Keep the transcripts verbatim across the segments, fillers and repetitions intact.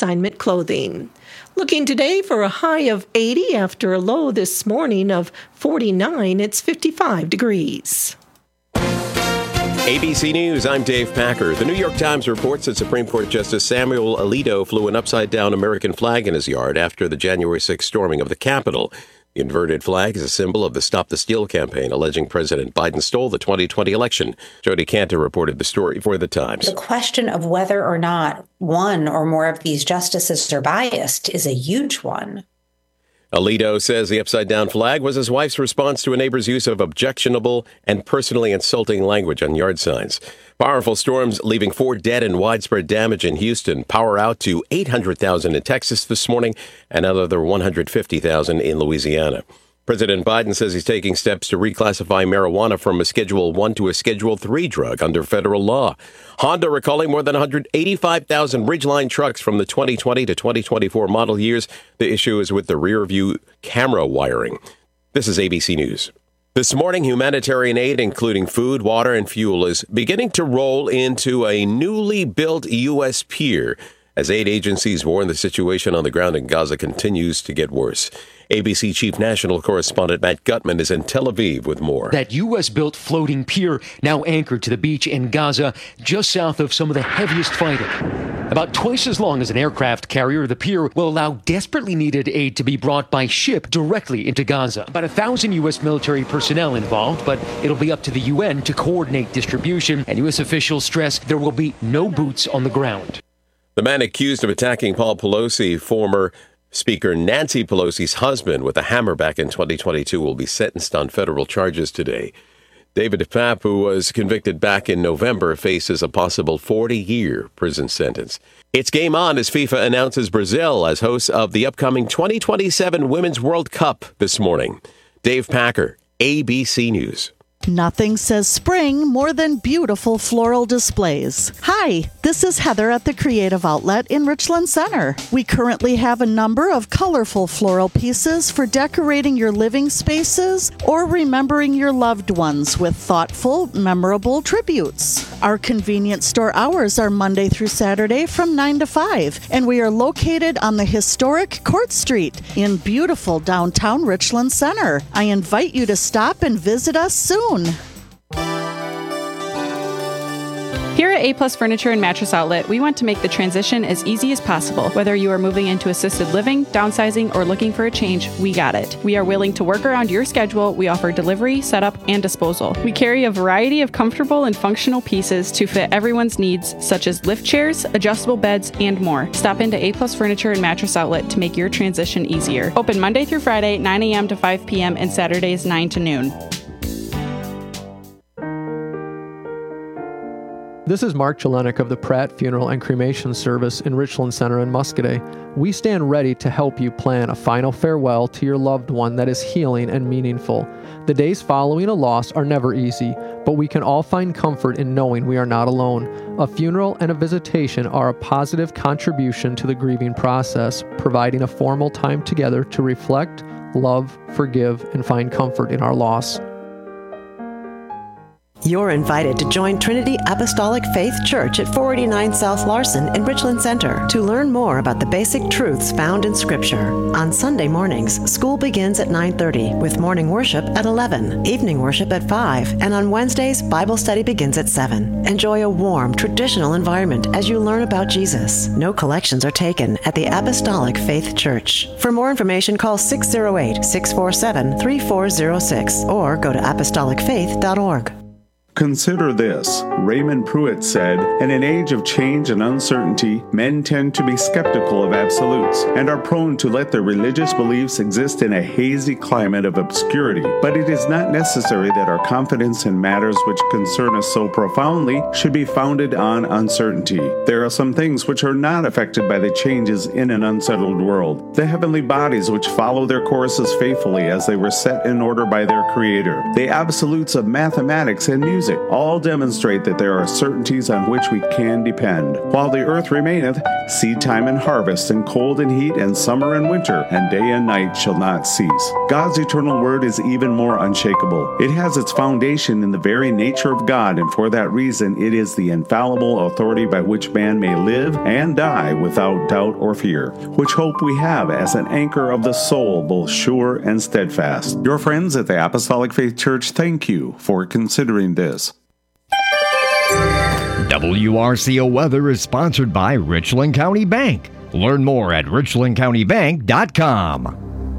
consignment clothing. Looking today for a high of eighty after a low this morning of forty-nine. It's fifty-five degrees. A B C News, I'm Dave Packer. The New York Times reports that Supreme Court Justice Samuel Alito flew an upside-down American flag in his yard after the January sixth storming of the Capitol. The inverted flag is a symbol of the Stop the Steal campaign, alleging President Biden stole the twenty twenty election. Jody Cantor reported the story for the Times. The question of whether or not one or more of these justices are biased is a huge one. Alito says the upside-down flag was his wife's response to a neighbor's use of objectionable and personally insulting language on yard signs. Powerful storms leaving four dead and widespread damage in Houston. Power out to eight hundred thousand in Texas this morning and another one hundred fifty thousand in Louisiana. President Biden says he's taking steps to reclassify marijuana from a Schedule one to a Schedule three drug under federal law. Honda recalling more than one hundred eighty-five thousand Ridgeline trucks from the twenty twenty to twenty twenty-four model years. The issue is with the rear view camera wiring. This is A B C News. This morning, humanitarian aid, including food, water, and fuel, is beginning to roll into a newly built U S pier as aid agencies warn the situation on the ground in Gaza continues to get worse. A B C Chief National Correspondent Matt Gutman is in Tel Aviv with more. That U S-built floating pier now anchored to the beach in Gaza, just south of some of the heaviest fighting. About twice as long as an aircraft carrier, the pier will allow desperately needed aid to be brought by ship directly into Gaza. About a thousand U S military personnel involved, but it'll be up to the U N to coordinate distribution, and U S officials stress there will be no boots on the ground. The man accused of attacking Paul Pelosi, former Speaker Nancy Pelosi's husband, with a hammer back in twenty twenty-two, will be sentenced on federal charges today. David Papp, who was convicted back in November, faces a possible forty-year prison sentence. It's game on as FIFA announces Brazil as hosts of the upcoming twenty twenty-seven Women's World Cup this morning. Dave Packer, A B C News. Nothing says spring more than beautiful floral displays. Hi, this is Heather at the Creative Outlet in Richland Center. We currently have a number of colorful floral pieces for decorating your living spaces or remembering your loved ones with thoughtful, memorable tributes. Our convenience store hours are Monday through Saturday from nine to five, and we are located on the historic Court Street in beautiful downtown Richland Center. I invite you to stop and visit us soon. Here at A-Plus Furniture and Mattress Outlet, we want to make the transition as easy as possible. Whether you are moving into assisted living, downsizing, or looking for a change, we got it. We are willing to work around your schedule. We offer delivery, setup, and disposal. We carry a variety of comfortable and functional pieces to fit everyone's needs, such as lift chairs, adjustable beds, and more. Stop into A-Plus Furniture and Mattress Outlet to make your transition easier. Open Monday through Friday, nine a.m. to five p.m., and Saturdays, nine to noon. This is Mark Jelenik of the Pratt Funeral and Cremation Service in Richland Center in Muscoda. We stand ready to help you plan a final farewell to your loved one that is healing and meaningful. The days following a loss are never easy, but we can all find comfort in knowing we are not alone. A funeral and a visitation are a positive contribution to the grieving process, providing a formal time together to reflect, love, forgive, and find comfort in our loss. You're invited to join Trinity Apostolic Faith Church at four eighty-nine South Larson in Richland Center to learn more about the basic truths found in Scripture. On Sunday mornings, school begins at nine thirty with morning worship at eleven, evening worship at five, and on Wednesdays, Bible study begins at seven. Enjoy a warm, traditional environment as you learn about Jesus. No collections are taken at the Apostolic Faith Church. For more information, call six oh eight, six four seven, three four oh six or go to apostolic faith dot org. Consider this. Raymond Pruitt said, in an age of change and uncertainty, men tend to be skeptical of absolutes and are prone to let their religious beliefs exist in a hazy climate of obscurity. But it is not necessary that our confidence in matters which concern us so profoundly should be founded on uncertainty. There are some things which are not affected by the changes in an unsettled world. The heavenly bodies which follow their courses faithfully as they were set in order by their Creator. The absolutes of mathematics and music music, all demonstrate that there are certainties on which we can depend. While the earth remaineth, seed time and harvest, and cold and heat, and summer and winter, and day and night shall not cease. God's eternal word is even more unshakable. It has its foundation in the very nature of God, and for that reason it is the infallible authority by which man may live and die without doubt or fear, which hope we have as an anchor of the soul, both sure and steadfast. Your friends at the Apostolic Faith Church thank you for considering this. W R C O Weather is sponsored by Richland County Bank. Learn more at richland county bank dot com.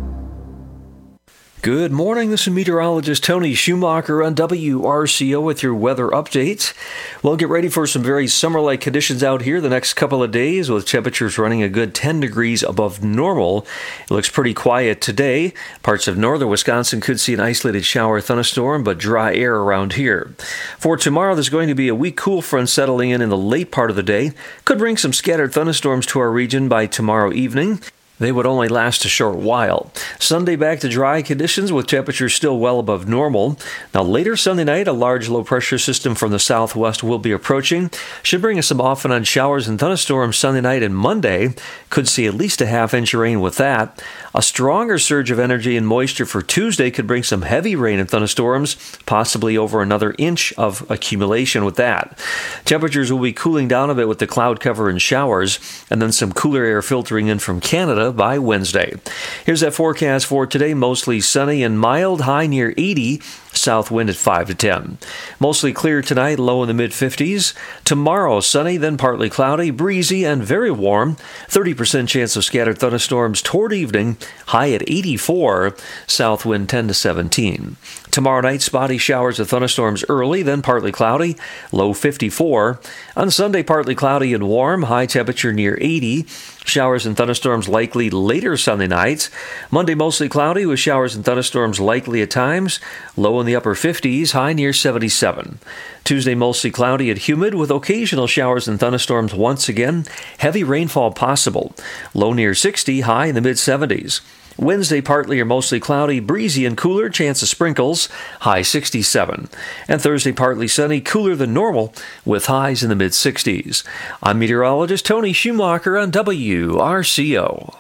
Good morning, this is meteorologist Tony Schumacher on W R C O with your weather updates. We'll get ready for some very summer-like conditions out here the next couple of days, with temperatures running a good ten degrees above normal. It looks pretty quiet today. Parts of northern Wisconsin could see an isolated shower thunderstorm, but dry air around here. For tomorrow, there's going to be a weak cool front settling in in the late part of the day. Could bring some scattered thunderstorms to our region by tomorrow evening. They would only last a short while. Sunday back to dry conditions with temperatures still well above normal. Now later Sunday night, a large low-pressure system from the southwest will be approaching. Should bring us some off and on showers and thunderstorms Sunday night and Monday. Could see at least a half inch of rain with that. A stronger surge of energy and moisture for Tuesday could bring some heavy rain and thunderstorms, possibly over another inch of accumulation with that. Temperatures will be cooling down a bit with the cloud cover and showers, and then some cooler air filtering in from Canada by Wednesday. Here's that forecast for today. Mostly sunny and mild, high near eighty, south wind at five to ten. Mostly clear tonight, low in the mid-fifties. Tomorrow, sunny, then partly cloudy, breezy, and very warm. thirty percent chance of scattered thunderstorms toward evening, high at eighty-four, south wind ten to seventeen. Tomorrow night, spotty showers of thunderstorms early, then partly cloudy, low fifty-four. On Sunday, partly cloudy and warm, high temperature near eighty. Showers and thunderstorms likely later Sunday nights. Monday, mostly cloudy with showers and thunderstorms likely at times, low in the upper fifties, high near seventy-seven. Tuesday, mostly cloudy and humid with occasional showers and thunderstorms once again. Heavy rainfall possible, low near sixty, high in the mid-seventies. Wednesday, partly or mostly cloudy, breezy and cooler, chance of sprinkles, high sixty-seven. And Thursday, partly sunny, cooler than normal, with highs in the mid-sixties. I'm meteorologist Tony Schumacher on W R C O.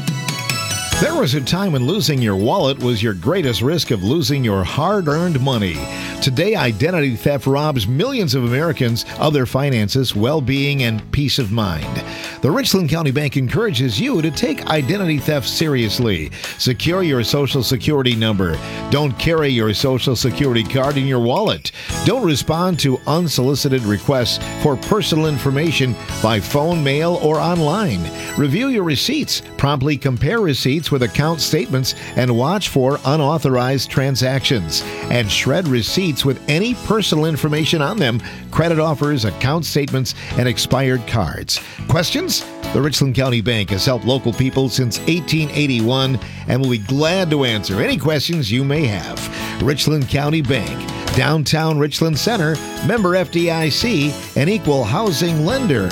There was a time when losing your wallet was your greatest risk of losing your hard-earned money. Today, identity theft robs millions of Americans of their finances, well-being, and peace of mind. The Richland County Bank encourages you to take identity theft seriously. Secure your Social Security number. Don't carry your Social Security card in your wallet. Don't respond to unsolicited requests for personal information by phone, mail, or online. Review your receipts. Promptly compare receipts with account statements and watch for unauthorized transactions. And shred receipts with any personal information on them, credit offers, account statements, and expired cards. Questions? The Richland County Bank has helped local people since eighteen eighty-one and will be glad to answer any questions you may have. Richland County Bank, downtown Richland Center, member F D I C, an equal housing lender.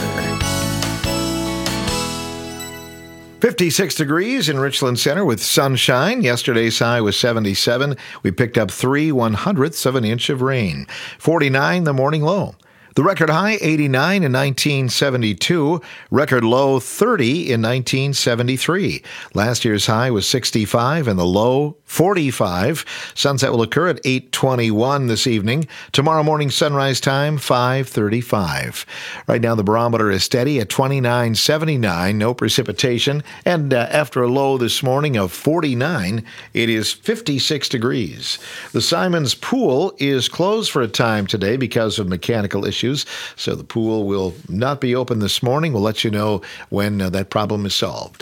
fifty-six degrees in Richland Center with sunshine. Yesterday's high was seventy-seven. We picked up three one-hundredths of an inch of rain. forty-nine the morning low. The record high, eighty-nine in nineteen seventy-two. Record low, thirty in nineteen seventy-three. Last year's high was sixty-five and the low, forty-five. Sunset will occur at eight twenty-one this evening. Tomorrow morning sunrise time, five thirty-five. Right now the barometer is steady at twenty-nine seventy-nine. No precipitation. And uh, after a low this morning of forty-nine, it is fifty-six degrees. The Simons Pool is closed for a time today because of mechanical issues. So the pool will not be open this morning. We'll let you know when uh, that problem is solved.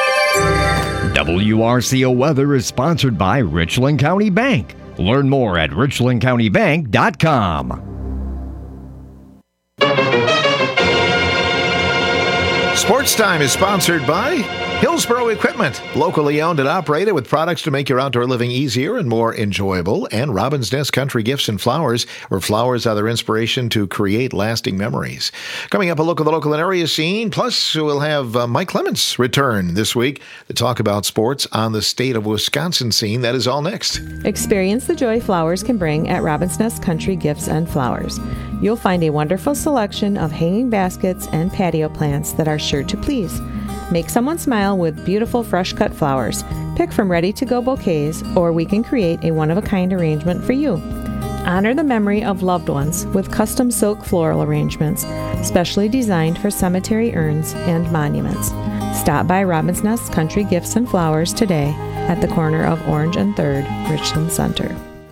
W R C O Weather is sponsored by Richland County Bank. Learn more at richland county bank dot com. Sports Time is sponsored by Hillsboro Equipment, locally owned and operated with products to make your outdoor living easier and more enjoyable, and Robin's Nest Country Gifts and Flowers, where flowers are their inspiration to create lasting memories. Coming up, a look at the local and area scene, plus we'll have uh, Mike Clements return this week to talk about sports on the state of Wisconsin scene. That is all next. Experience the joy flowers can bring at Robin's Nest Country Gifts and Flowers. You'll find a wonderful selection of hanging baskets and patio plants that are sure to please. Make someone smile with beautiful fresh-cut flowers. Pick from ready-to-go bouquets, or we can create a one-of-a-kind arrangement for you. Honor the memory of loved ones with custom silk floral arrangements, specially designed for cemetery urns and monuments. Stop by Robin's Nest Country Gifts and Flowers today at the corner of Orange and third, Richland Center.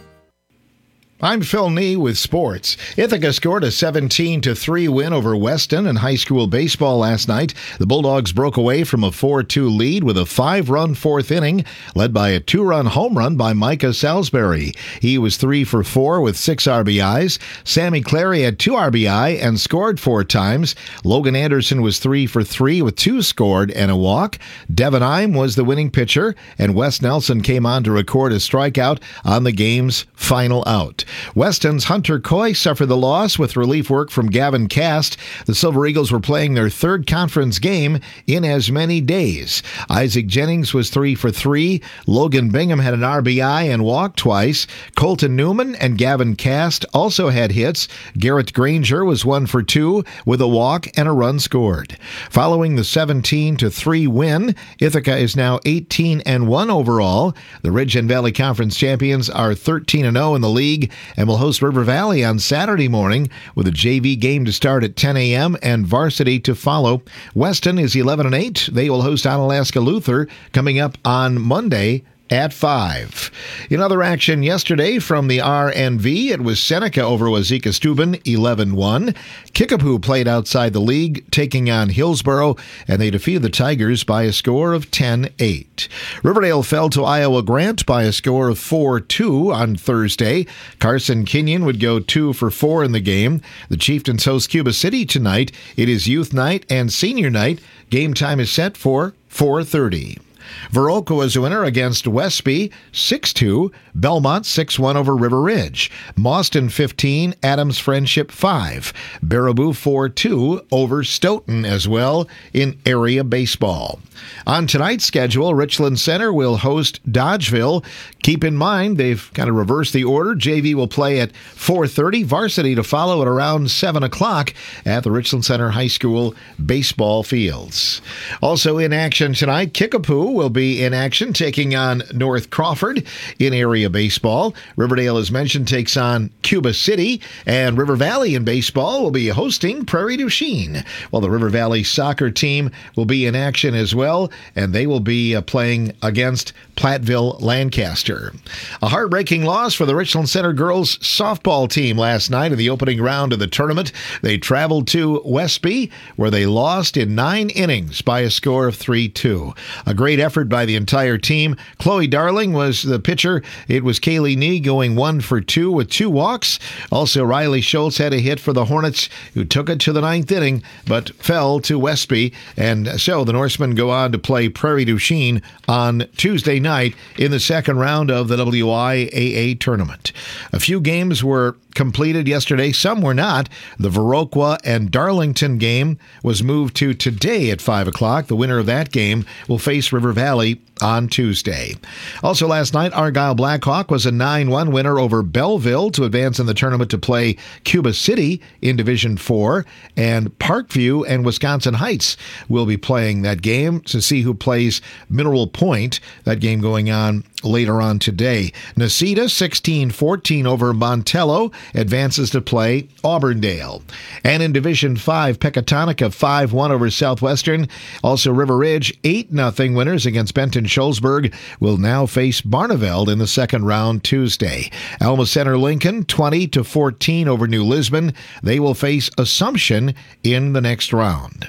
I'm Phil Nee with sports. Ithaca scored a seventeen to three win over Weston in high school baseball last night. The Bulldogs broke away from a four two lead with a five-run fourth inning, led by a two-run home run by Micah Salisbury. He was three for four with six R B Is. Sammy Clary had two R B I and scored four times. Logan Anderson was three for three with two scored and a walk. Devin Ime was the winning pitcher, and Wes Nelson came on to record a strikeout on the game's final out. Weston's Hunter Coy suffered the loss with relief work from Gavin Cast. The Silver Eagles were playing their third conference game in as many days. Isaac Jennings was three for three. Logan Bingham had an R B I and walked twice. Colton Newman and Gavin Cast also had hits. Garrett Granger was one for two with a walk and a run scored. Following the seventeen to three win, Ithaca is now eighteen and one overall. The Ridge and Valley Conference champions are thirteen and oh in the league and will host River Valley on Saturday morning with a J V game to start at ten a.m. and varsity to follow. Weston is eleven and eight. They will host Onalaska Luther coming up on Monday at five. In other action yesterday from the R N V, it was Seneca over Wazeeka Steuben, eleven one. Kickapoo played outside the league, taking on Hillsboro, and they defeated the Tigers by a score of ten eight. Riverdale fell to Iowa Grant by a score of four two on Thursday. Carson Kenyon would go two for four in the game. The Chieftains host Cuba City tonight. It is youth night and senior night. Game time is set for four thirty. Viroqua was a winner against Westby, six two. Belmont, six one over River Ridge. Mauston, fifteen. Adams Friendship, five. Baraboo, four two over Stoughton as well in area baseball. On tonight's schedule, Richland Center will host Dodgeville. Keep in mind, they've kind of reversed the order. J V will play at four thirty. Varsity to follow at around seven o'clock at the Richland Center High School baseball fields. Also in action tonight, Kickapoo will be in action, taking on North Crawford in area baseball. Riverdale, as mentioned, takes on Cuba City, and River Valley in baseball will be hosting Prairie du Chien, while the River Valley soccer team will be in action as well, and they will be uh, playing against Platteville Lancaster. A heartbreaking loss for the Richland Center girls softball team last night in the opening round of the tournament. They traveled to Westby, where they lost in nine innings by a score of three two. A great effort by the entire team. Chloe Darling was the pitcher. It was Kaylee Nee going one for two with two walks. Also, Riley Schultz had a hit for the Hornets, who took it to the ninth inning, but fell to Westby. And so the Norsemen go on to play Prairie du Chien on Tuesday night in the second round of the W I A A tournament. A few games were completed yesterday. Some were not. The Viroqua and Darlington game was moved to today at five o'clock. The winner of that game will face River Valley on Tuesday. Also last night, Argyle Blackhawk was a nine one winner over Belleville to advance in the tournament to play Cuba City in Division four, and Parkview and Wisconsin Heights will be playing that game to see who plays Mineral Point. That game going on later on today. Necedah sixteen fourteen over Montello advances to play Auburndale. And in Division five, Pecatonica five one over Southwestern. Also River Ridge eight nothing winners against Benton Schulzberg will now face Barneveld in the second round Tuesday. Alma Center Lincoln twenty to fourteen over New Lisbon. They will face Assumption in the next round.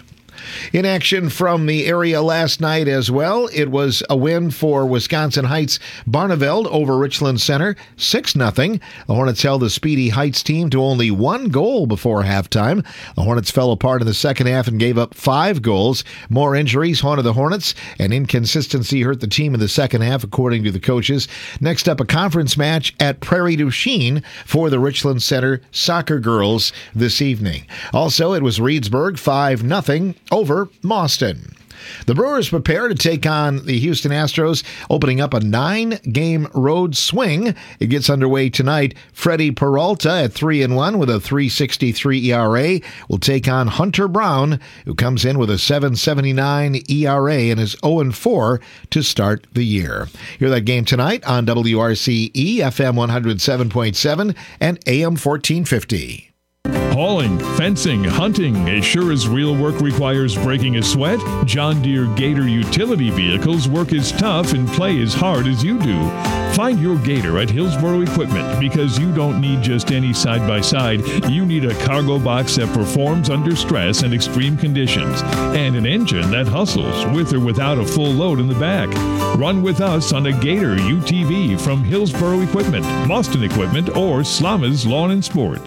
In action from the area last night as well, it was a win for Wisconsin Heights Barneveld over Richland Center, six nothing. The Hornets held the Speedy Heights team to only one goal before halftime. The Hornets fell apart in the second half and gave up five goals. More injuries haunted the Hornets, and inconsistency hurt the team in the second half, according to the coaches. Next up, a conference match at Prairie du Chien for the Richland Center soccer girls this evening. Also, it was Reedsburg five nothing over Mauston. The Brewers prepare to take on the Houston Astros, opening up a nine-game road swing. It gets underway tonight. Freddie Peralta at three and one with a three sixty-three E R A will take on Hunter Brown, who comes in with a seven seventy-nine E R A and is oh and four to start the year. Hear that game tonight on W R C E, F M one oh seven point seven and A M fourteen fifty. Hauling, fencing, hunting, as sure as real work requires breaking a sweat, John Deere Gator utility vehicles work as tough and play as hard as you do. Find your Gator at Hillsboro Equipment, because you don't need just any side-by-side. You need a cargo box that performs under stress and extreme conditions, and an engine that hustles with or without a full load in the back. Run with us on a Gator U T V from Hillsboro Equipment, Mauston Equipment, or Slama's Lawn and Sport.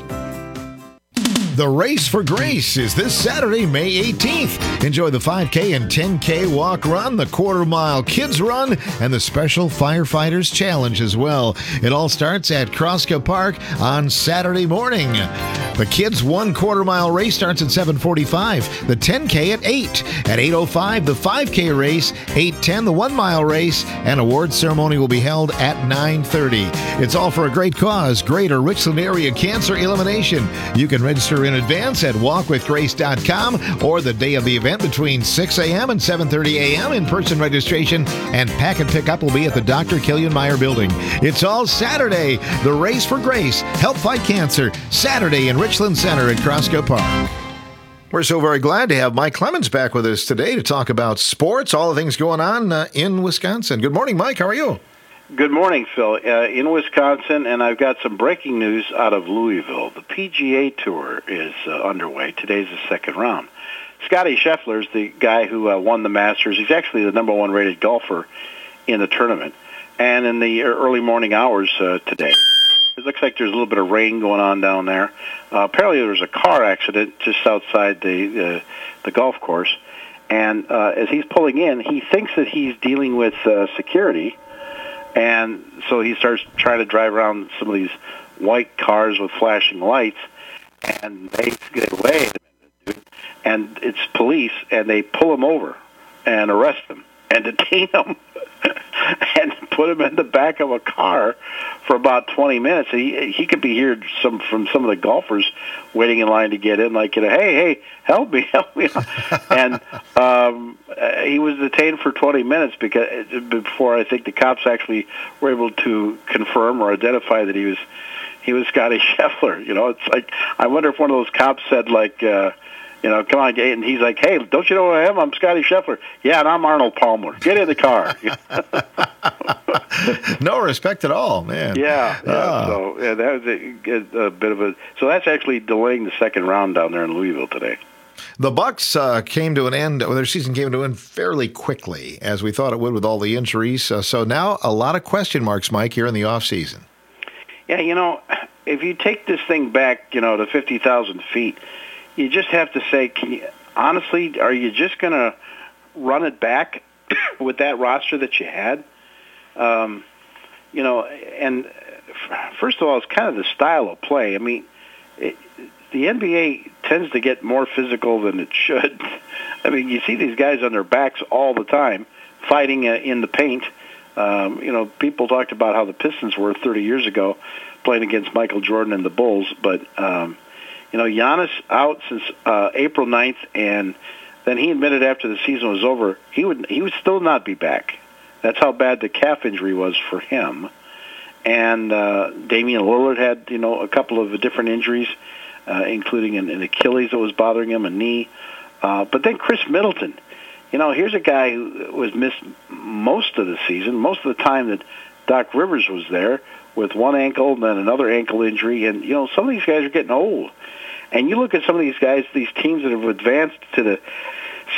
The Race for Grace is this Saturday, May eighteenth. Enjoy the five K and ten K walk run, the quarter mile kids run, and the special firefighters challenge as well. It all starts at Kroska Park on Saturday morning. The kids one quarter mile race starts at seven forty-five, the ten K at eight. At eight oh five, the five K race, eight ten, the one mile race, and award ceremony will be held at nine thirty. It's all for a great cause, Greater Richland Area Cancer Elimination. You can register in advance at walk with grace dot com or the day of the event between six a.m. and seven thirty a.m. In-person registration and pack and pickup will be at the Doctor Killian Meyer building. It's all Saturday. The Race for Grace. Help fight cancer. Saturday in Richland Center at Kroska Park. We're so very glad to have Mike Clemens back with us today to talk about sports, all the things going on uh, in Wisconsin. Good morning, Mike. How are you? Good morning, Phil. Uh, in Wisconsin, and I've got some breaking news out of Louisville. The P G A Tour is uh, underway. Today's the second round. Scotty Scheffler is the guy who uh, won the Masters. He's actually the number one rated golfer in the tournament. And in the early morning hours uh, today, it looks like there's a little bit of rain going on down there. Uh, apparently there was a car accident just outside the uh, the golf course. And uh, as he's pulling in, he thinks that he's dealing with uh, security. And so he starts trying to drive around some of these white cars with flashing lights, and they get away, and it's police, and they pull him over and arrest him and detain him and put him in the back of a car for about twenty minutes. He he could be heard some from some of the golfers waiting in line to get in, like, you know, hey, hey, help me, help me. And um, he was detained for twenty minutes because before I think the cops actually were able to confirm or identify that he was he was Scotty Scheffler. You know, it's like, I wonder if one of those cops said, like, uh, you know, come on, and he's like, hey, don't you know who I am? I'm Scotty Scheffler. Yeah, and I'm Arnold Palmer. Get in the car. No respect at all, man. Yeah, yeah. Ah. So yeah, that was a, a bit of a. So that's actually delaying the second round down there in Louisville today. The Bucks uh, came to an end, or their season came to an end fairly quickly, as we thought it would with all the injuries. Uh, so now a lot of question marks, Mike, here in the offseason. Yeah, you know, if you take this thing back, you know, to fifty thousand feet, you just have to say, can you, honestly, are you just going to run it back with that roster that you had? Um, you know, and first of all, it's kind of the style of play. I mean, it, the N B A tends to get more physical than it should. I mean, you see these guys on their backs all the time fighting uh, in the paint. Um, you know, people talked about how the Pistons were thirty years ago playing against Michael Jordan and the Bulls, but, um, you know, Giannis out since uh, April ninth, and then he admitted after the season was over he would he would still not be back. That's how bad the calf injury was for him. And uh, Damian Lillard had, you know, a couple of different injuries, uh, including an, an Achilles that was bothering him, a knee. Uh, but then Chris Middleton, you know, here's a guy who was missed most of the season, most of the time that Doc Rivers was there, with one ankle and then another ankle injury. And, you know, some of these guys are getting old. And you look at some of these guys, these teams that have advanced to the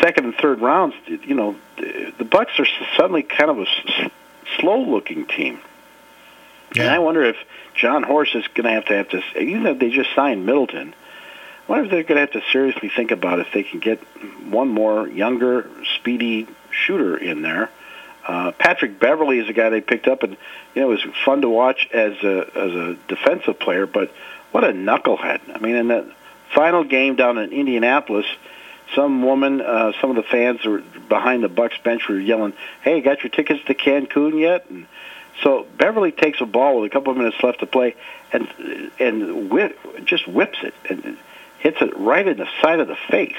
second and third rounds, you know, the, the Bucks are suddenly kind of a s- slow-looking team. Yeah. And I wonder if John Horst is going to have to have to, even though they just signed Middleton, I wonder if they're going to have to seriously think about if they can get one more younger, speedy shooter in there. Uh, Patrick Beverly is a guy they picked up, and you know it was fun to watch as a as a defensive player. But what a knucklehead! I mean, in that final game down in Indianapolis, some woman, uh, some of the fans were behind the Bucks bench were yelling, "Hey, got your tickets to Cancun yet?" And so Beverly takes a ball with a couple of minutes left to play, and and whip, just whips it and hits it right in the side of the face.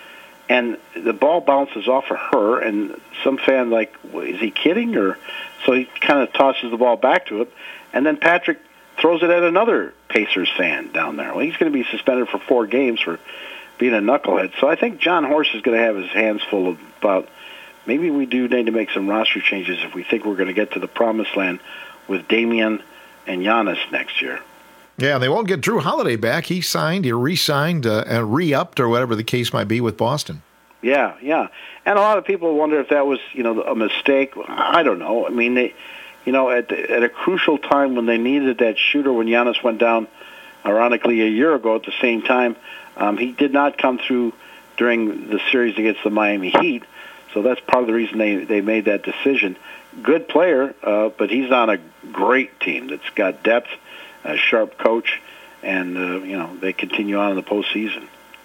And the ball bounces off of her, and some fan like, is he kidding? Or so he kind of tosses the ball back to him, and then Patrick throws it at another Pacers fan down there. Well, he's going to be suspended for four games for being a knucklehead. So I think John Horst is going to have his hands full about maybe we do need to make some roster changes if we think we're going to get to the promised land with Damian and Giannis next year. Yeah, they won't get Drew Holiday back. He signed, he re-signed, uh, and re-upped, or whatever the case might be with Boston. Yeah, yeah. And a lot of people wonder if that was, you know, a mistake. I don't know. I mean, they, you know, at at a crucial time when they needed that shooter, when Giannis went down, ironically, a year ago at the same time, um, he did not come through during the series against the Miami Heat. So that's part of the reason they, they made that decision. Good player, uh, but he's on a great team that's got depth, a sharp coach, and, uh, you know, they continue on in the postseason.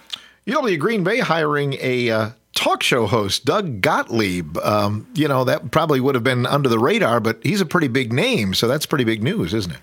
U W Green Bay hiring a uh, talk show host, Doug Gottlieb. Um, you know, that probably would have been under the radar, but he's a pretty big name, so that's pretty big news, isn't it?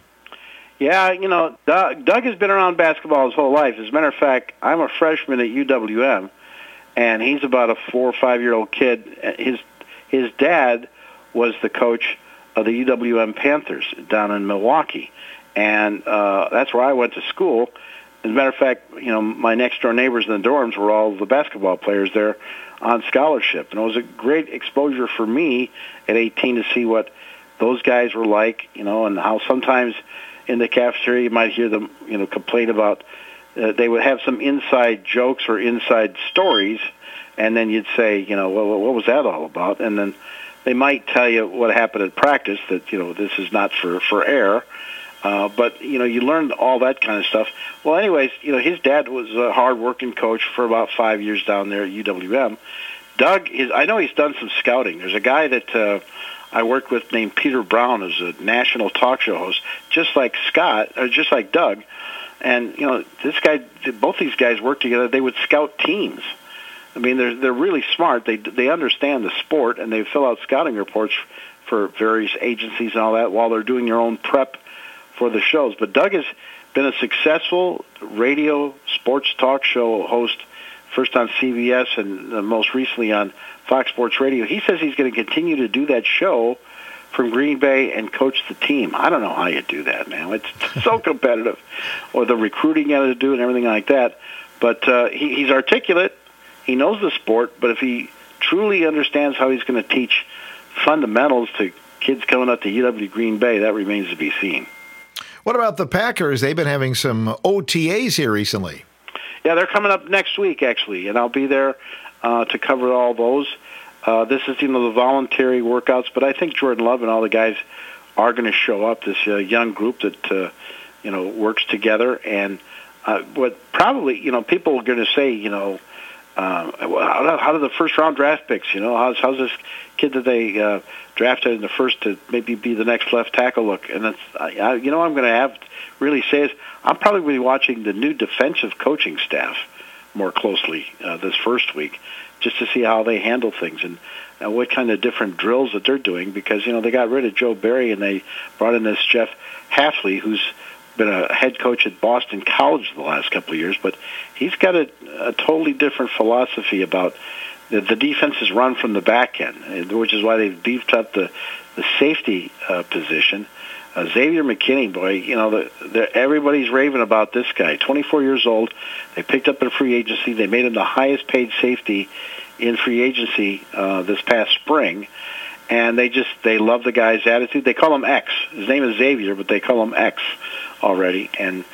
Yeah, you know, Doug, Doug has been around basketball his whole life. As a matter of fact, I'm a freshman at U W M, and he's about a four or five-year-old kid. His his dad was the coach of the U W M Panthers down in Milwaukee, and uh, that's where I went to school. As a matter of fact, you know, my next-door neighbors in the dorms were all the basketball players there on scholarship. And it was a great exposure for me at eighteen to see what those guys were like, you know, and how sometimes in the cafeteria you might hear them, you know, complain about, uh, they would have some inside jokes or inside stories, and then you'd say, you know, well, what was that all about? And then they might tell you what happened at practice, that, you know, this is not for, for air. Uh, but, you know, you learned all that kind of stuff. Well, anyways, you know, his dad was a hard-working coach for about five years down there at U W M. Doug, his, I know he's done some scouting. There's a guy that uh, I worked with named Peter Brown, who's a national talk show host, just like Scott, or just like Doug. And, you know, this guy, both these guys work together. They would scout teams. I mean, they're they're really smart. They they understand the sport, and they fill out scouting reports for various agencies and all that while they're doing their own prep for the shows. But Doug has been a successful radio sports talk show host, first on C B S and uh, most recently on Fox Sports Radio. He says he's going to continue to do that show from Green Bay and coach the team. I don't know how you do that, man. It's so competitive, or the recruiting you got to do and everything like that. But uh, he, he's articulate. He knows the sport, but if he truly understands how he's going to teach fundamentals to kids coming up to U W Green Bay, that remains to be seen. What about the Packers? They've been having some O T As here recently. Yeah, they're coming up next week, actually, and I'll be there uh, to cover all those. Uh, this is, you know, the voluntary workouts, but I think Jordan Love and all the guys are going to show up, this uh, young group that, uh, you know, works together. And uh, what probably, you know, people are going to say, you know, uh, how, how do the first-round draft picks, you know, how's, how's this kid that they uh, drafted in the first to maybe be the next left tackle look? And that's, I, you know, I'm going to have really say is I'm probably going to be watching the new defensive coaching staff more closely uh, this first week, just to see how they handle things and uh, what kind of different drills that they're doing, because, you know, they got rid of Joe Barry and they brought in this Jeff Hafley, who's been a head coach at Boston College the last couple of years, but he's got a, a totally different philosophy about the, the defense is run from the back end, which is why they've beefed up the, the safety uh, position. Uh, Xavier McKinney, boy, you know, the, the, everybody's raving about this guy. twenty-four years old. They picked up in free agency. They made him the highest paid safety in free agency uh, this past spring. And they just, they love the guy's attitude. They call him X. His name is Xavier, but they call him X already. And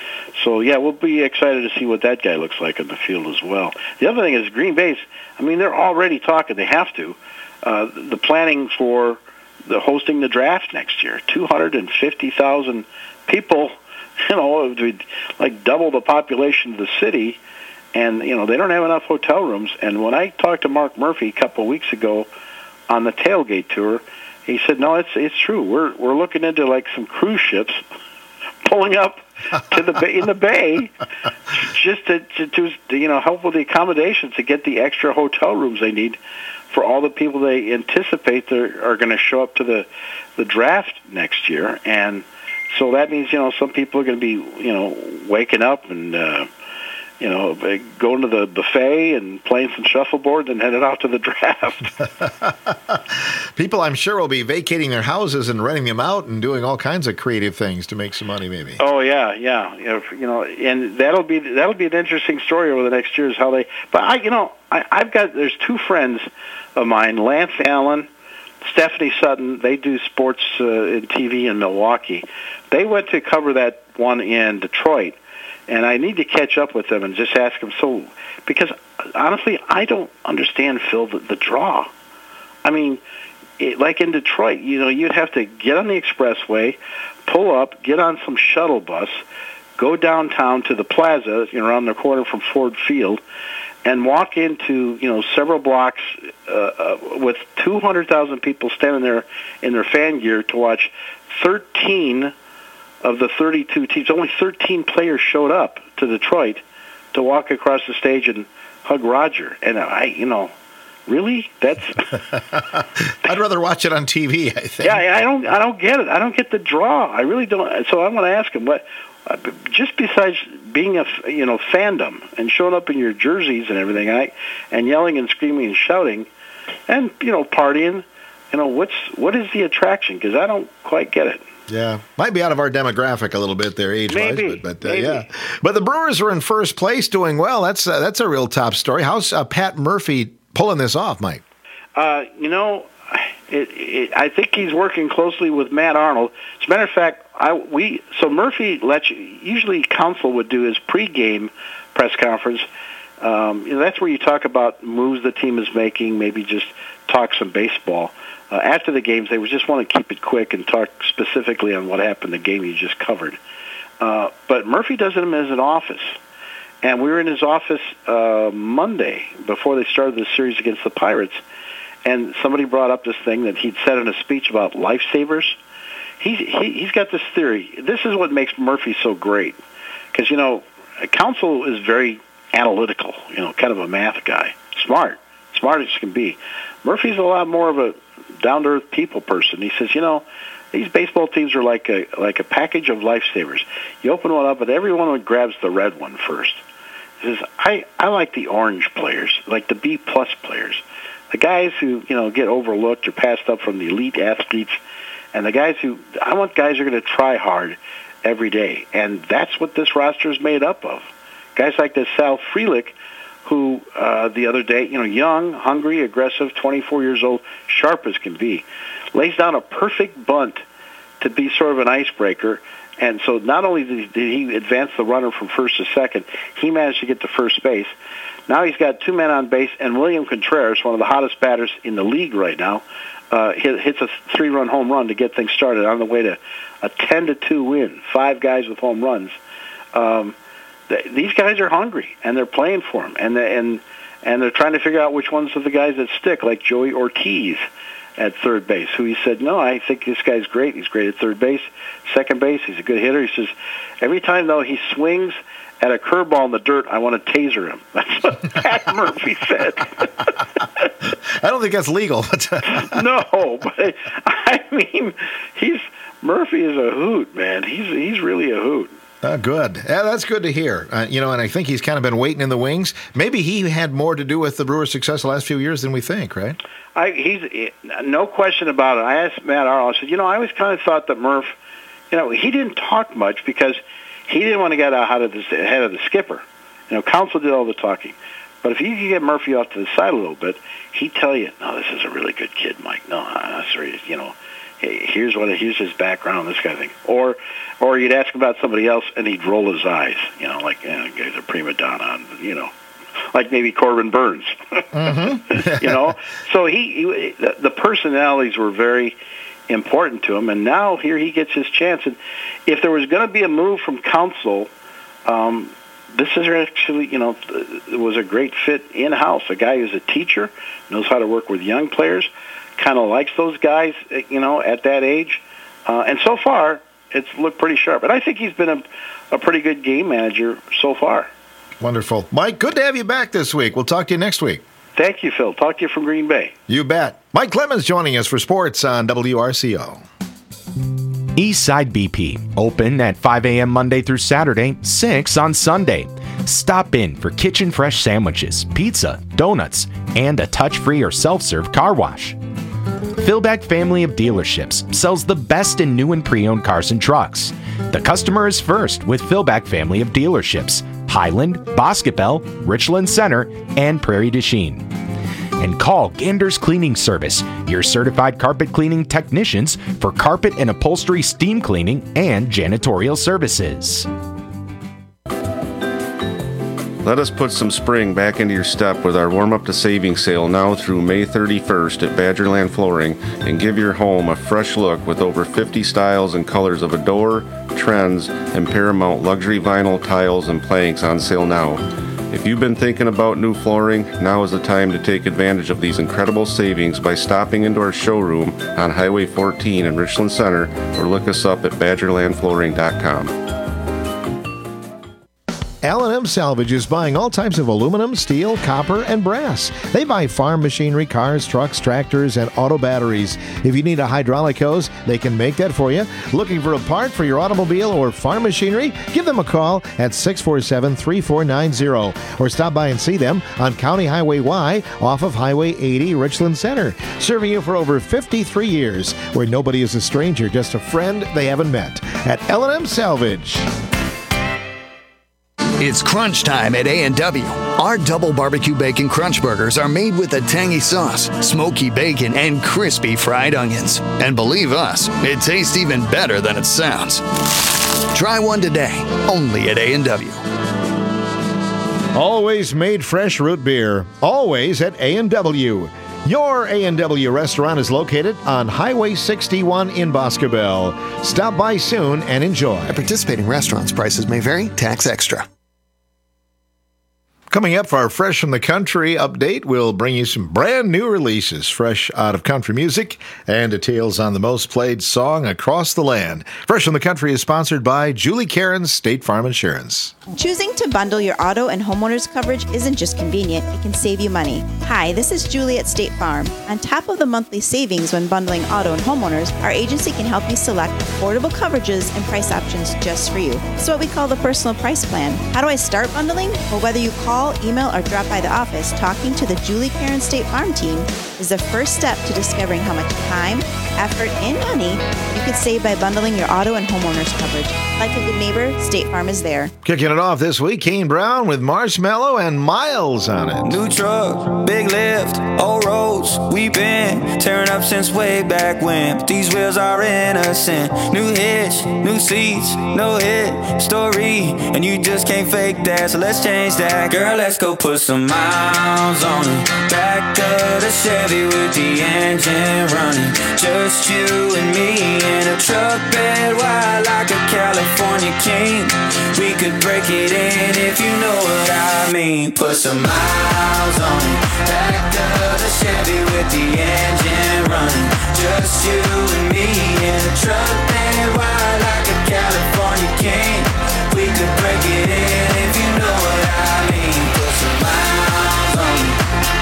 so, yeah, we'll be excited to see what that guy looks like in the field as well. The other thing is Green Bay's, I mean, they're already talking, they have to, uh, the planning for the hosting the draft next year. two hundred fifty thousand people, you know, it would like double the population of the city, and, you know, they don't have enough hotel rooms. And when I talked to Mark Murphy a couple of weeks ago on the tailgate tour, he said, no, it's it's true. We're we're looking into like some cruise ships pulling up to the bay, in the bay just to, to, to, you know, help with the accommodations to get the extra hotel rooms they need for all the people they anticipate are going to show up to the, the draft next year. And so that means, you know, some people are going to be, you know, waking up and, uh, you know, going to the buffet and playing some shuffleboard and headed out to the draft. People, I'm sure, will be vacating their houses and renting them out and doing all kinds of creative things to make some money, maybe. Oh yeah, yeah, you know, and that'll be that'll be an interesting story over the next years how they. But I, you know, I, I've got there's two friends of mine, Lance Allen, Stephanie Sutton. They do sports uh, and T V in Milwaukee. They went to cover that one in Detroit. And I need to catch up with them and just ask them, so, because honestly, I don't understand, Phil, the, the draw. I mean, it, like in Detroit, you know, you'd have to get on the expressway, pull up, get on some shuttle bus, go downtown to the plaza, you know, around the corner from Ford Field, and walk into, you know, several blocks uh, uh, with two hundred thousand people standing there in their fan gear to watch thirteen of the thirty-two teams. Only thirteen players showed up to Detroit to walk across the stage and hug Roger. And I, you know, really? That's. I'd rather watch it on T V, I think. Yeah, I don't, I don't get it. I don't get the draw. I really don't. So I want to ask him what. Just besides being a, you know, fandom and showing up in your jerseys and everything, I, and yelling and screaming and shouting, and, you know, partying, you know, what's what is the attraction? Because I don't quite get it. Yeah, might be out of our demographic a little bit there, age-wise, maybe, but, but uh, maybe. yeah. But the Brewers are in first place, doing well. That's uh, that's a real top story. How's uh, Pat Murphy pulling this off, Mike? Uh, you know, it, it, I think he's working closely with Matt Arnold. As a matter of fact, I we so Murphy lets you, usually Counsell would do his pregame press conference. Um, you know, that's where you talk about moves the team is making, maybe just talk some baseball. Uh, after the games, they would just want to keep it quick and talk specifically on what happened in the game you just covered. Uh, but Murphy does it in his office. And we were in his office uh, Monday before they started the series against the Pirates, and somebody brought up this thing that he'd said in a speech about lifesavers. He's, he, he's got this theory. This is what makes Murphy so great. Because, you know, Counsell is very analytical, you know, kind of a math guy. Smart. Smart as can be. Murphy's a lot more of a down-to-earth people person. He says, you know, these baseball teams are like a like a package of lifesavers. You open one up, and everyone grabs the red one first. He says, I, I like the orange players, like the B-plus players, the guys who, you know, get overlooked or passed up from the elite athletes, and the guys who, I want guys who are going to try hard every day. And that's what this roster is made up of. Guys like this Sal Frelick, who uh, the other day, you know, young, hungry, aggressive, twenty-four years old, sharp as can be, lays down a perfect bunt to be sort of an icebreaker. And so not only did he, did he advance the runner from first to second, he managed to get to first base. Now he's got two men on base, and William Contreras, one of the hottest batters in the league right now, uh, hit, hits a three-run home run to get things started on the way to a ten to two win, five guys with home runs. Um, These guys are hungry, and they're playing for him, and and and they're trying to figure out which ones of the guys that stick, like Joey Ortiz at third base, who he said, no, I think this guy's great. He's great at third base. Second base, he's a good hitter. He says, every time, though, he swings at a curveball in the dirt, I want to taser him. That's what Pat Murphy said. I don't think that's legal. No, but I mean, he's Murphy is a hoot, man. He's he's really a hoot. Uh, good. Yeah, that's good to hear. Uh, you know, and I think he's kind of been waiting in the wings. Maybe he had more to do with the Brewers' success the last few years than we think, right? I, he's no question about it. I asked Matt Arnold, I said, you know, I always kind of thought that Murph, you know, he didn't talk much because he didn't want to get ahead of the, ahead of the skipper. You know, Counsell did all the talking. But if you could get Murphy off to the side a little bit, he'd tell you, no, this is a really good kid, Mike. No, I'm serious. You know, he, here's what here's his background, this kind of thing. Or or you'd ask about somebody else, and he'd roll his eyes, you know, like, you know, guy's a prima donna, you know, like maybe Corbin Burns, mm-hmm. you know. So he, he the, the personalities were very important to him, and now here he gets his chance. And if there was going to be a move from council, um, this is actually, you know, it was a great fit in-house. A guy who's a teacher, knows how to work with young players, kind of likes those guys, you know, at that age. Uh, and so far, it's looked pretty sharp. And I think he's been a, a pretty good game manager so far. Wonderful. Mike, good to have you back this week. We'll talk to you next week. Thank you, Phil. Talk to you from Green Bay. You bet. Mike Clemens joining us for sports on W R C O. Eastside B P, open at five a.m. Monday through Saturday, six on Sunday. Stop in for kitchen fresh sandwiches, pizza, donuts, and a touch-free or self-serve car wash. Philbeck Family of Dealerships sells the best in new and pre-owned cars and trucks. The customer is first with Philbeck Family of Dealerships, Highland, Boscobel, Richland Center, and Prairie du Chien. And call Gander's Cleaning Service, your certified carpet cleaning technicians for carpet and upholstery steam cleaning and janitorial services. Let us put some spring back into your step with our Warm Up to Savings sale now through May thirty-first at Badgerland Flooring, and give your home a fresh look with over fifty styles and colors of Adore, Trends, and Paramount luxury vinyl tiles and planks on sale now. If you've been thinking about new flooring, now is the time to take advantage of these incredible savings by stopping into our showroom on Highway fourteen in Richland Center, or look us up at badgerland flooring dot com. L and M Salvage is buying all types of aluminum, steel, copper, and brass. They buy farm machinery, cars, trucks, tractors, and auto batteries. If you need a hydraulic hose, they can make that for you. Looking for a part for your automobile or farm machinery? Give them a call at six four seven, three four nine zero or stop by and see them on County Highway Y off of Highway eighty, Richland Center. Serving you for over fifty-three years, where nobody is a stranger, just a friend they haven't met. At L and M Salvage. It's crunch time at A and W. Our double barbecue bacon crunch burgers are made with a tangy sauce, smoky bacon, and crispy fried onions. And believe us, it tastes even better than it sounds. Try one today, only at A and W. Always made fresh root beer, always at A and W. Your A and W restaurant is located on Highway sixty-one in Boscobel. Stop by soon and enjoy. At participating restaurants, prices may vary, tax extra. Coming up for our Fresh from the Country update, we'll bring you some brand new releases fresh out of country music and details on the most played song across the land. Fresh from the Country is sponsored by Julie Caron's State Farm Insurance. Choosing to bundle your auto and homeowners coverage isn't just convenient, it can save you money. Hi, this is Julie at State Farm. On top of the monthly savings when bundling auto and homeowners, our agency can help you select affordable coverages and price options just for you. It's what we call the personal price plan. How do I start bundling? Well, whether you call, email, or drop by the office, talking to the Julie Caron State Farm team is the first step to discovering how much time, effort, and money you could save by bundling your auto and homeowners coverage. Like a good neighbor, State Farm is there. Kicking it off this week, Kane Brown with Marshmallow and Miles on it. New truck, big lift, old roads, we been tearing up since way back when. But these wheels are innocent. New hitch, new seats, no hit story, and you just can't fake that, so let's change that. Girl, let's go put some miles on it. Back of the Chevy with the engine running. Just you and me in a truck bed wide like a California king. We could break it in if you know what I mean. Put some miles on it. Back of the Chevy with the engine running. Just you and me in a truck bed wide like a California king. We could break it in if you know what I mean. Put some miles on it.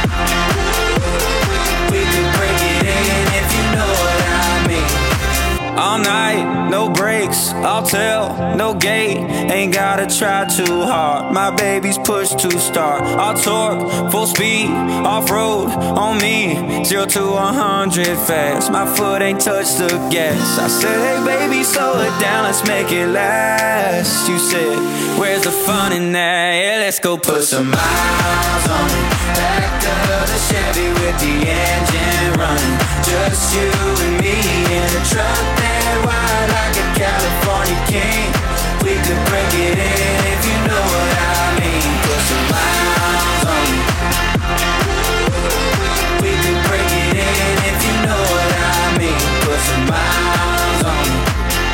We could break it in if you know what I mean. All night, no breaks, I'll tell, no gate. Ain't gotta try too hard, my baby's push to start. I'll torque, full speed, off-road, on me. Zero to one hundred fast, my foot ain't touched the gas. I said, hey baby, slow it down, let's make it last. You said, where's the fun in that? Yeah, let's go put some miles on it. Back of the Chevy with the engine running. Just you and me in a truck that wide like a California king. We could break it in if you know what I mean. Put some miles on it. We could break it in if you know what I mean. Put some miles on it.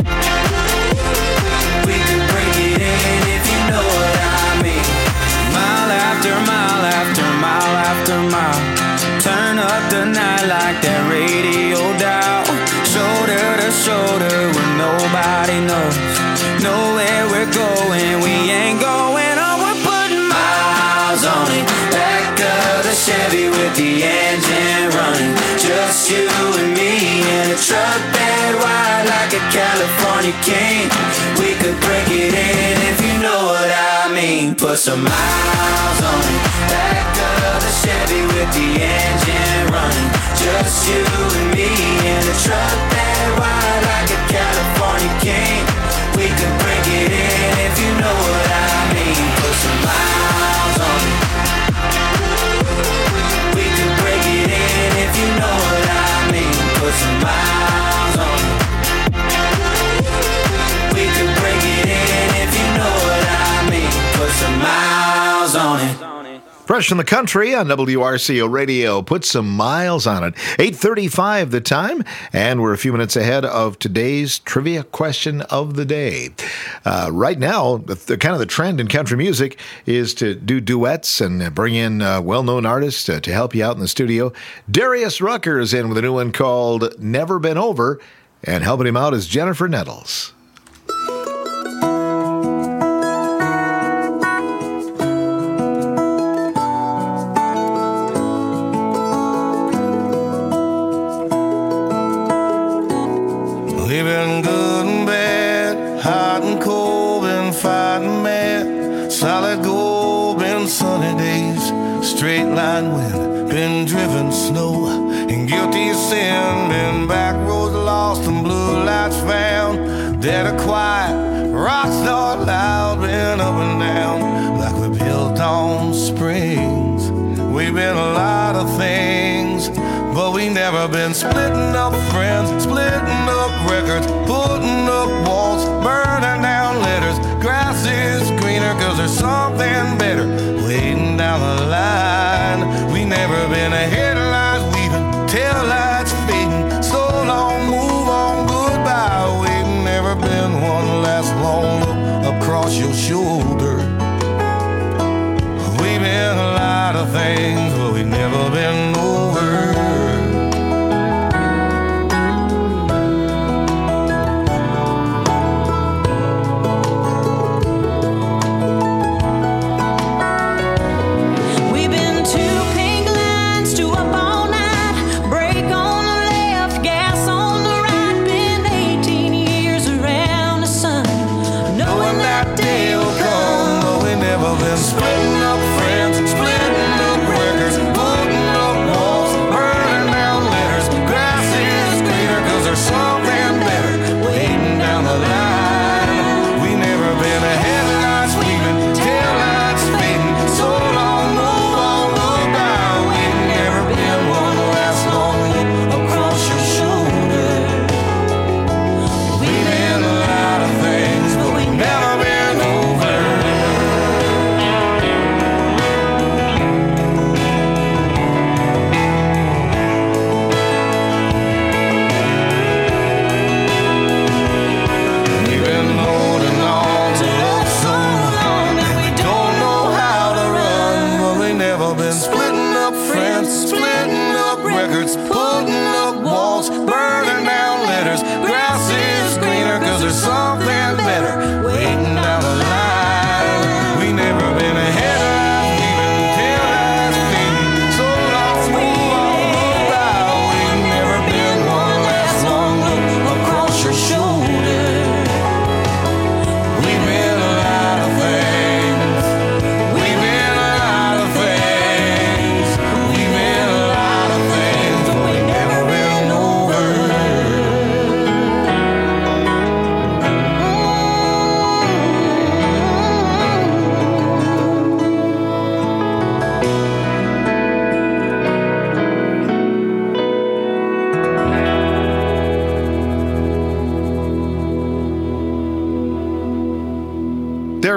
We could break it in if you know what I mean. Mile after mile after mile after mile. Turn up the night like that radio dial. Shoulder to shoulder when nobody knows. Know where we're going, we ain't going on. We're putting miles on it. Back of the Chevy with the engine running. Just you and me in a truck that wide like a California king. We could break it in if you know what I mean. Put some miles on it. Back of the Chevy with the engine running. Just you and me in a truck that wide like a California king. We could break it in if you know what I mean. Put some miles on it. We could break it in if you know what I mean. Put some miles on it. We could break it in if you know what I mean. Put some miles on it. Fresh from the country on W R C O Radio. Put some miles on it. eight thirty-five the time, and we're a few minutes ahead of today's trivia question of the day. Uh, right now, the, the kind of the trend in country music is to do duets and bring in uh, well-known artists uh, to help you out in the studio. Darius Rucker is in with a new one called Never Been Over, and helping him out is Jennifer Nettles. We've been good and bad, hot and cold, been fighting mad. Solid gold, been sunny days, straight line wind, been driven snow. And guilty sin, been back roads lost and blue lights found. Dead or quiet, rocks not loud, been up and down like we're built on springs. We've been a lot of things, but we never been splitting up friends, splitting up records, putting up walls, burning down letters. Grass is greener cause there's something better waiting down the line. We never been a headlights weaving, taillights fading. So long, move on, goodbye. We've never been one last long look across your shoulder. We've been a lot of things, but we've never been over. We've been two pink lines to a bar.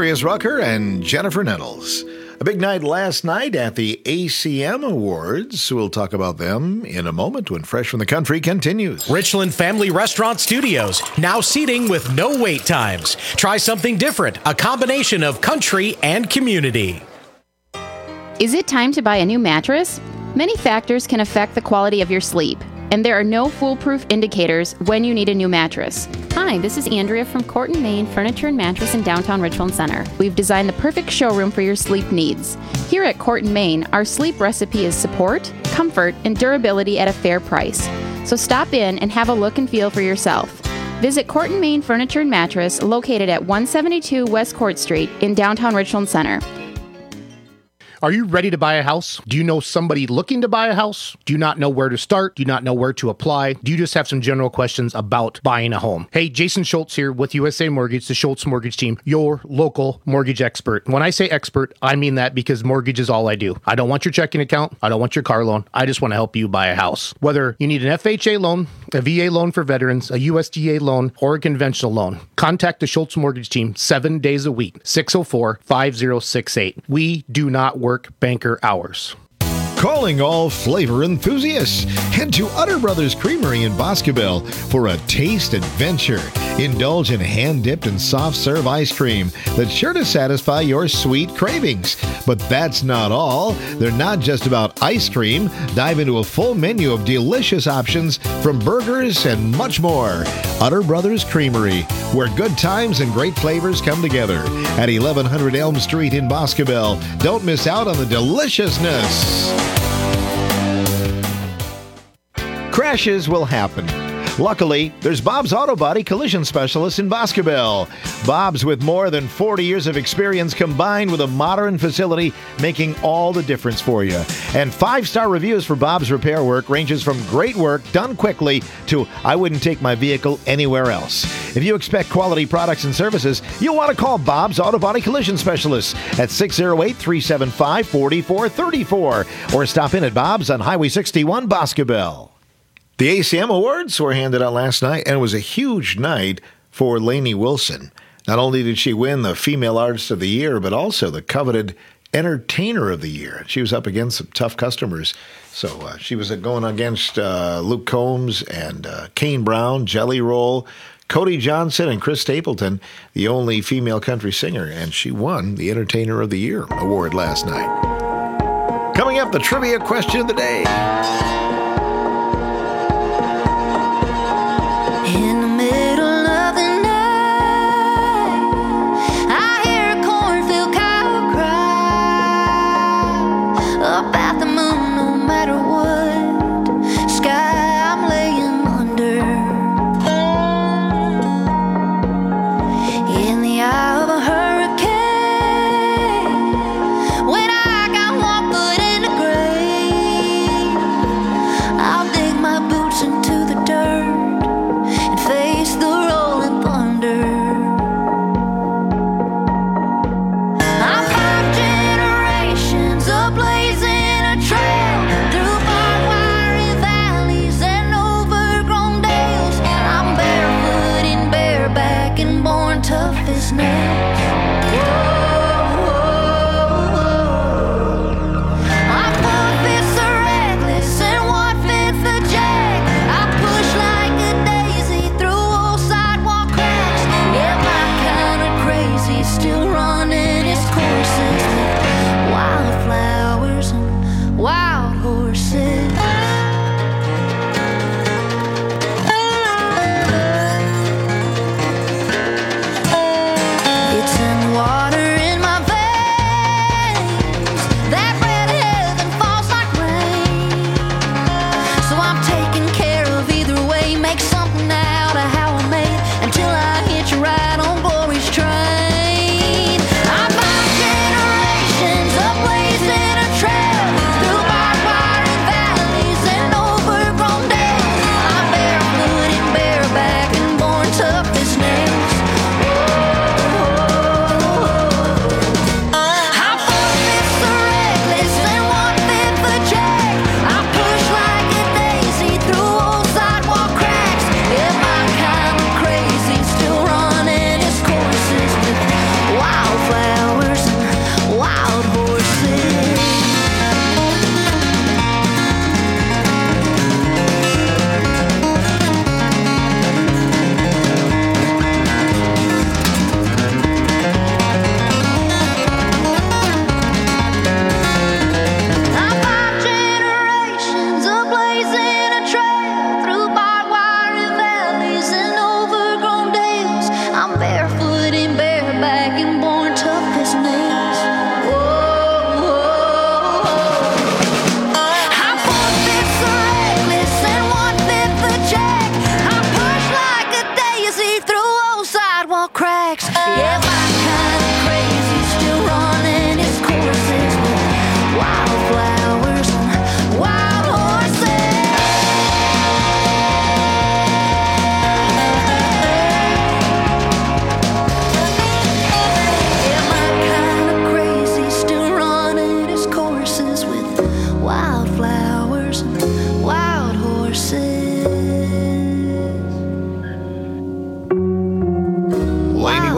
Darius Rucker and Jennifer Nettles. A big night last night at the A C M Awards. We'll talk about them in a moment when Fresh from the Country continues. Richland Family Restaurant Studios, now seating with no wait times. Try something different, a combination of country and community. Is it time to buy a new mattress? Many factors can affect the quality of your sleep, and there are no foolproof indicators when you need a new mattress. Hi, this is Andrea from Corton, Maine Furniture and Mattress in downtown Richland Center. We've designed the perfect showroom for your sleep needs. Here at Corton, Maine, our sleep recipe is support, comfort, and durability at a fair price. So stop in and have a look and feel for yourself. Visit Corton, Maine Furniture and Mattress, located at one seventy-two West Court Street in downtown Richland Center. Are you ready to buy a house? Do you know somebody looking to buy a house? Do you not know where to start? Do you not know where to apply? Do you just have some general questions about buying a home? Hey, Jason Schultz here with U S A Mortgage, the Schultz Mortgage Team, your local mortgage expert. When I say expert, I mean that because mortgage is all I do. I don't want your checking account. I don't want your car loan. I just want to help you buy a house. Whether you need an F H A loan, a V A loan for veterans, a U S D A loan, or a conventional loan, contact the Schultz Mortgage Team seven days a week, six oh four, five oh six eight. We do not work banker hours. Calling all flavor enthusiasts. Head to Utter Brothers Creamery in Boscobel for a taste adventure. Indulge in hand-dipped and soft-serve ice cream that's sure to satisfy your sweet cravings. But that's not all. They're not just about ice cream. Dive into a full menu of delicious options from burgers and much more. Utter Brothers Creamery, where good times and great flavors come together. At eleven hundred Elm Street in Boscobel. Don't miss out on the deliciousness. Crashes will happen. Luckily, there's Bob's Auto Body Collision Specialist in Boscobel. Bob's, with more than forty years of experience combined with a modern facility, making all the difference for you. And five-star reviews for Bob's repair work ranges from great work done quickly to I wouldn't take my vehicle anywhere else. If you expect quality products and services, you'll want to call Bob's Auto Body Collision Specialist at six oh eight, three seven five, four four three four or stop in at Bob's on Highway sixty-one, Boscobel. The A C M Awards were handed out last night, and it was a huge night for Lainey Wilson. Not only did she win the Female Artist of the Year, but also the coveted Entertainer of the Year. She was up against some tough customers. So uh, she was going against uh, Luke Combs and uh, Kane Brown, Jelly Roll, Cody Johnson, and Chris Stapleton, the only female country singer, and she won the Entertainer of the Year award last night. Coming up, the trivia question of the day. In the middle of the night, I hear a cornfield cow cry about the moon, no matter what sky I'm laying under. In the eye of a hurricane, when I got one foot in the grave, I'll dig my boots into the dirt and face the rolling thunder. I'm five generations of blazing a trail through barbed wire valleys and overgrown dales. I'm barefoot and bareback and born tough as nails. I'm four-fifths a reckless and one-fifth a jack. I push like a daisy through old sidewalk cracks. Yeah, my kind of crazy, still running its courses with wildflowers and wild horses. It's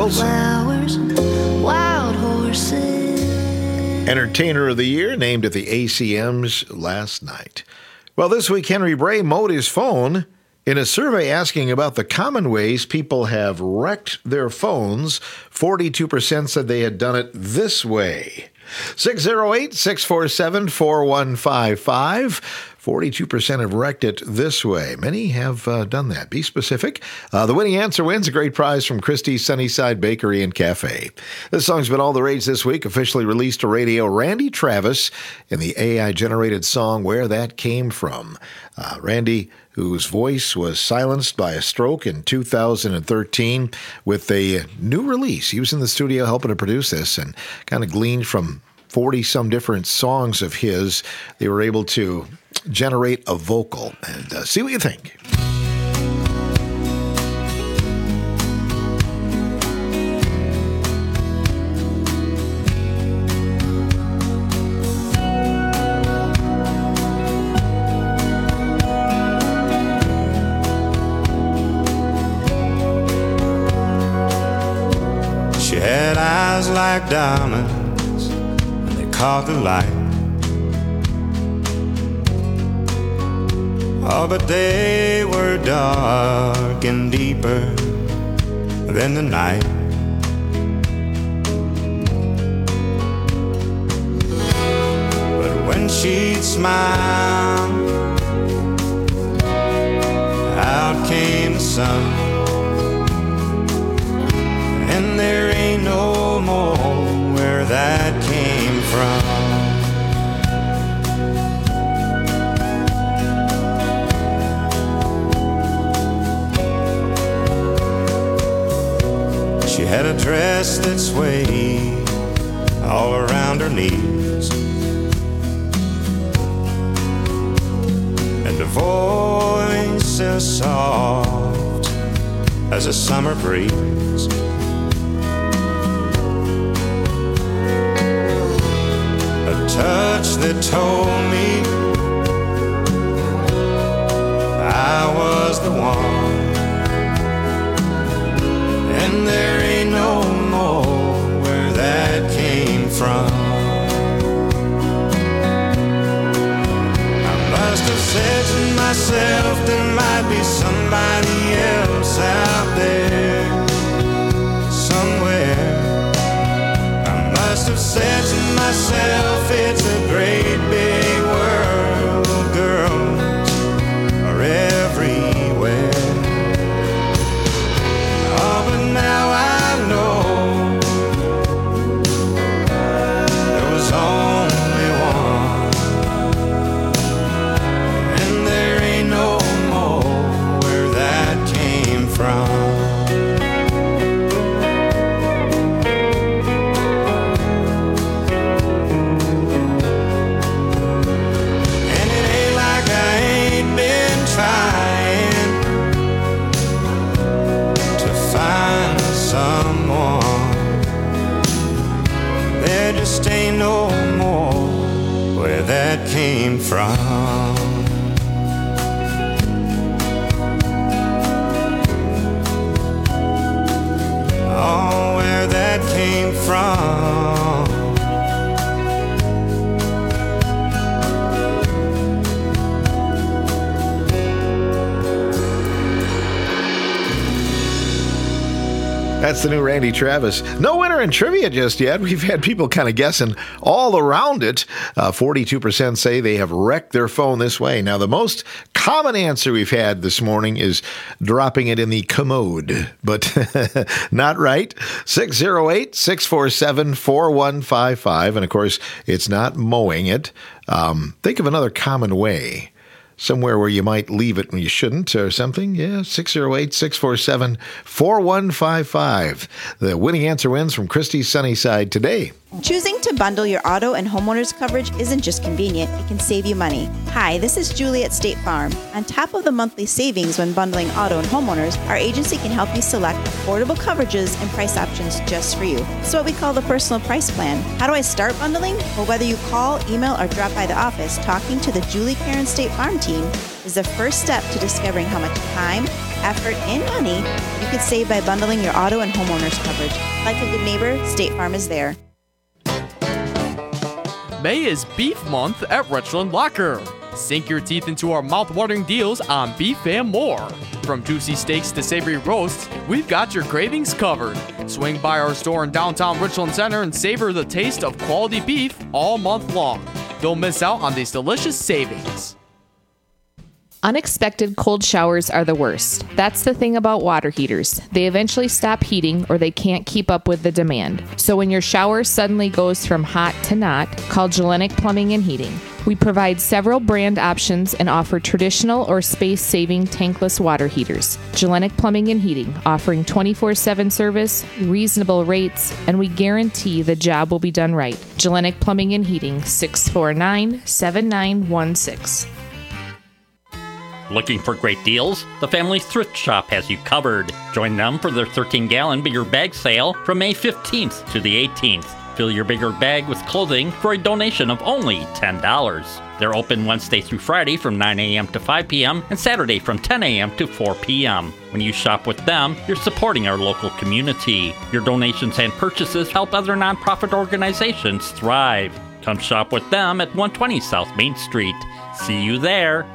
Wilson. Flowers, wild horses. Entertainer of the Year, named at the A C Ms last night. Well, this week, Henry Bray mowed his phone in a survey asking about the common ways people have wrecked their phones. forty-two percent said they had done it this way. six oh eight, six four seven, four one five five. forty-two percent have wrecked it this way. Many have uh, done that. Be specific. Uh, the winning answer wins a great prize from Christie's Sunnyside Bakery and Cafe. This song's been all the rage this week. Officially released to radio, Randy Travis in the A I-generated song Where That Came From. Uh, Randy, whose voice was silenced by a stroke in two thousand thirteen, with a new release. He was in the studio helping to produce this and kind of gleaned from forty-some different songs of his. They were able to generate a vocal, and uh, see what you think. She had eyes like diamonds, and they caught the light. Oh, but they were dark and deeper than the night. But when she'd smile, out came the sun. And there ain't no more where that came from. She had a dress that swayed all around her knees, and a voice as soft as a summer breeze. A touch that told me I was the one. And there ain't no more where that came from. I must have said to myself there might be somebody else out there somewhere. I must have said to myself it's a great big world, girls are everywhere. Now I know there was only one, and there ain't no more where that came from. And it ain't like I ain't been trying to find someone. There just ain't no more where that came from. Oh, where that came from. That's the new Randy Travis. No winner in trivia just yet. We've had people kind of guessing all around it. Uh, forty-two percent say they have wrecked their phone this way. Now, the most common answer we've had this morning is dropping it in the commode, but not right. six oh eight, six four seven, four one five five. And, of course, it's not mowing it. Um, think of another common way. Somewhere where you might leave it when you shouldn't or something. Yeah, six oh eight, six four seven, four one five five. The winning answer wins from Christie's Sunnyside today. Choosing to bundle your auto and homeowners coverage isn't just convenient, it can save you money. Hi, this is Julie at State Farm. On top of the monthly savings when bundling auto and homeowners, our agency can help you select affordable coverages and price options just for you. It's what we call the personal price plan. How do I start bundling? Well, whether you call, email, or drop by the office, talking to the Julie Karen State Farm team routine is the first step to discovering how much time, effort, and money you could save by bundling your auto and homeowners coverage. Like a good neighbor, State Farm is there. May is Beef Month at Richland Locker. Sink your teeth into our mouth-watering deals on beef and more. From juicy steaks to savory roasts, we've got your cravings covered. Swing by our store in downtown Richland Center and savor the taste of quality beef all month long. Don't miss out on these delicious savings. Unexpected cold showers are the worst. That's the thing about water heaters. They eventually stop heating or they can't keep up with the demand. So when your shower suddenly goes from hot to not, call Gelenic Plumbing and Heating. We provide several brand options and offer traditional or space-saving tankless water heaters. Gelenic Plumbing and Heating, offering twenty-four seven service, reasonable rates, and we guarantee the job will be done right. Gelenic Plumbing and Heating, six four nine, seven nine one six. Looking for great deals? The Family Thrift Shop has you covered. Join them for their thirteen gallon bigger bag sale from May fifteenth to the eighteenth. Fill your bigger bag with clothing for a donation of only ten dollars. They're open Wednesday through Friday from nine a.m. to five p.m. and Saturday from ten a.m. to four p.m. When you shop with them, you're supporting our local community. Your donations and purchases help other nonprofit organizations thrive. Come shop with them at one twenty South Main Street. See you there.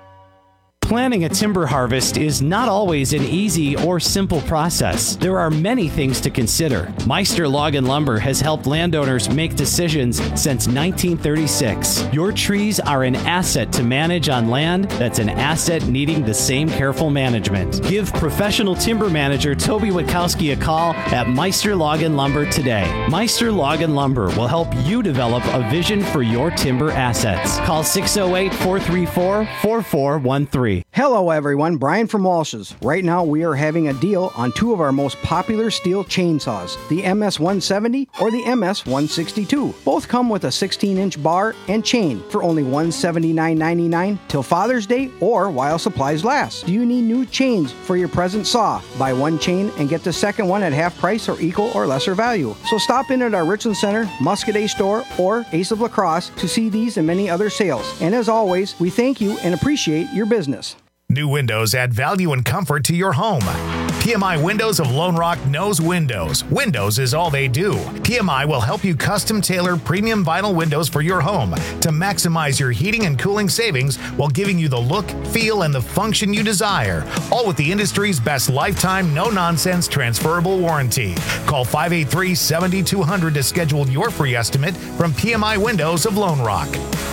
Planning a timber harvest is not always an easy or simple process. There are many things to consider. Meister Log and Lumber has helped landowners make decisions since nineteen thirty-six. Your trees are an asset to manage on land that's an asset needing the same careful management. Give professional timber manager Toby Witkowski a call at Meister Log and Lumber today. Meister Log and Lumber will help you develop a vision for your timber assets. Call six oh eight, four three four, four four one three. Hello everyone, Brian from Walsh's. Right now we are having a deal on two of our most popular steel chainsaws, the M S one seventy or the M S one sixty-two. Both come with a sixteen inch bar and chain for only one hundred seventy-nine ninety-nine till Father's Day or while supplies last. Do you need new chains for your present saw? Buy one chain and get the second one at half price or equal or lesser value. So stop in at our Richland Center, Muscadet store, or Ace of La Crosse to see these and many other sales. And as always, we thank you and appreciate your business. New windows add value and comfort to your home. P M I Windows of Lone Rock knows windows. Windows is all they do. P M I will help you custom tailor premium vinyl windows for your home to maximize your heating and cooling savings while giving you the look, feel, and the function you desire. All with the industry's best lifetime, no-nonsense transferable warranty. Call five eight three, seven two zero zero to schedule your free estimate from P M I Windows of Lone Rock.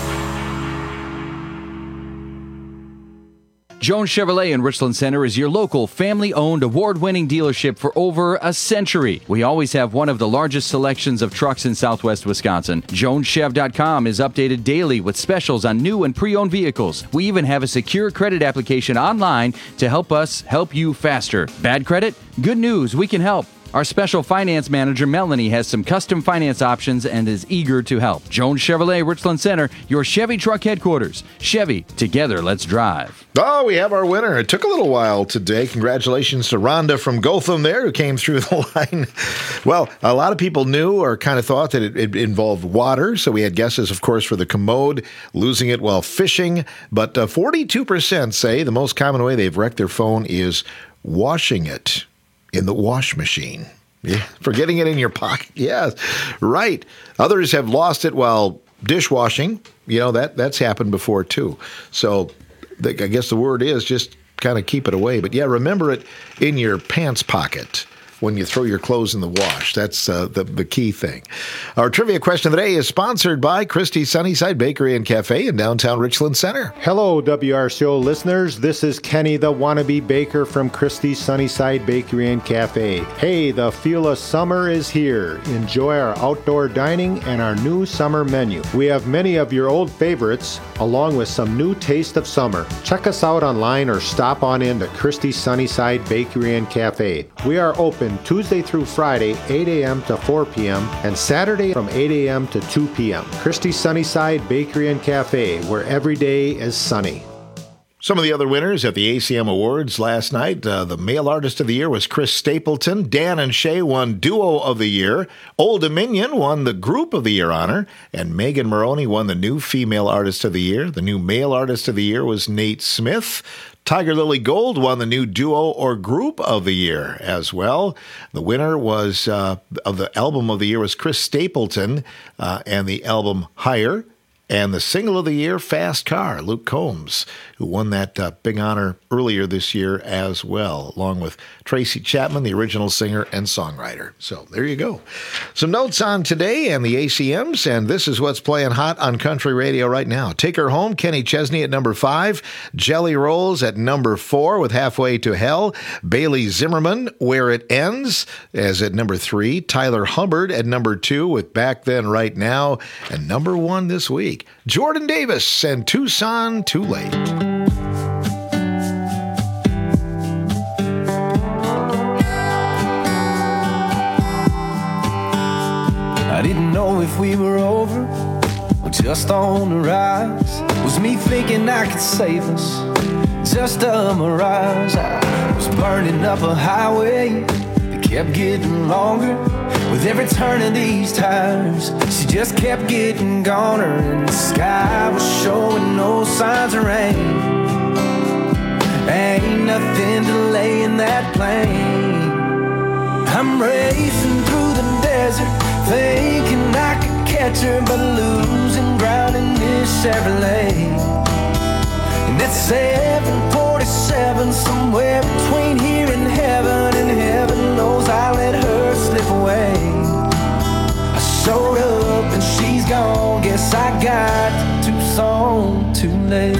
Jones Chevrolet in Richland Center is your local family-owned award-winning dealership for over a century. We always have one of the largest selections of trucks in southwest Wisconsin. Jones Chev dot com is updated daily with specials on new and pre-owned vehicles. We even have a secure credit application online to help us help you faster. Bad credit? Good news, we can help. Our special finance manager, Melanie, has some custom finance options and is eager to help. Jones Chevrolet, Richland Center, your Chevy truck headquarters. Chevy, together, let's drive. Oh, we have our winner. It took a little while today. Congratulations to Rhonda from Gotham there who came through the line. Well, a lot of people knew or kind of thought that it, it involved water. So we had guesses, of course, for the commode, losing it while fishing. But uh, forty-two percent say the most common way they've wrecked their phone is washing it in the wash machine. Yeah, forgetting it in your pocket. Yes, right. Others have lost it while dishwashing. You know, that that's happened before too. So the, I guess the word is just kind of keep it away. But yeah, remember it in your pants pocket when you throw your clothes in the wash. That's uh, the, the key thing. Our trivia question today is sponsored by Christie's Sunnyside Bakery and Cafe in downtown Richland Center. Hello, W R C O listeners. This is Kenny, the wannabe baker from Christie's Sunnyside Bakery and Cafe. Hey, the feel of summer is here. Enjoy our outdoor dining and our new summer menu. We have many of your old favorites, along with some new taste of summer. Check us out online or stop on in to Christie's Sunnyside Bakery and Cafe. We are open Tuesday through Friday, eight a.m. to four p.m. and Saturday from eight a.m. to two p.m. Christie's Sunnyside Bakery and Cafe, where every day is sunny. Some of the other winners at the A C M Awards last night, uh, the Male Artist of the Year was Chris Stapleton. Dan and Shay won Duo of the Year. Old Dominion won the Group of the Year honor. And Megan Maroney won the new Female Artist of the Year. The new Male Artist of the Year was Nate Smith. Tiger Lily Gold won the new Duo or Group of the Year as well. The winner was uh, of the Album of the Year was Chris Stapleton uh, and the album Higher. And the Single of the Year, Fast Car, Luke Combs, who won that uh, big honor earlier this year as well, along with Tracy Chapman, the original singer and songwriter. So there you go. Some notes on today and the A C Ms, and this is what's playing hot on country radio right now. Take Her Home, Kenny Chesney at number five. Jelly Rolls at number four with Halfway to Hell. Bailey Zimmerman, Where It Ends, as at number three. Tyler Hubbard at number two with Back Then Right Now. And number one this week, Jordan Davis and Tucson Too Late. I didn't know if we were over or just on the rise. Was me thinking I could save us, just a mirage. I was burning up a highway that kept getting longer. With every turn of these tires, she just kept getting goner, and the sky was showing no signs of rain. Ain't nothing delaying that plane. I'm racing through the desert, thinking I could catch her, but losing ground in this Chevrolet. And that's seven forty-seven, somewhere between here and heaven, and heaven knows I let her slip away. I showed up and she's gone, guess I got to Tucson too late.